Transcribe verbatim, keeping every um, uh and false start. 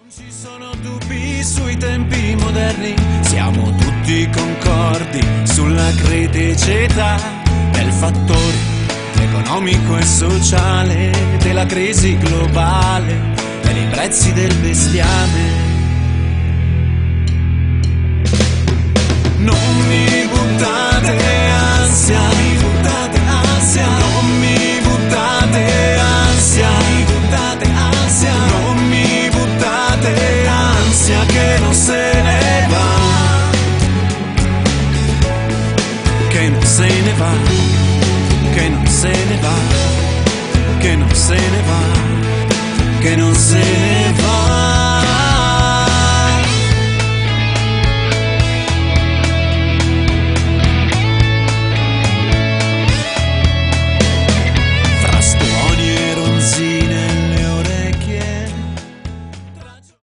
Ci sono dubbi sui tempi moderni, siamo tutti concordi sulla criticità del fattore economico e sociale, della crisi globale e dei prezzi del bestiame. Non mi buttate ansia, mi buttate ansia, non mi buttate ansia, mi buttate ansia, non mi buttate ansia che non se ne va, che non se ne va, che non se ne va, che non se ne va, che non se ne va.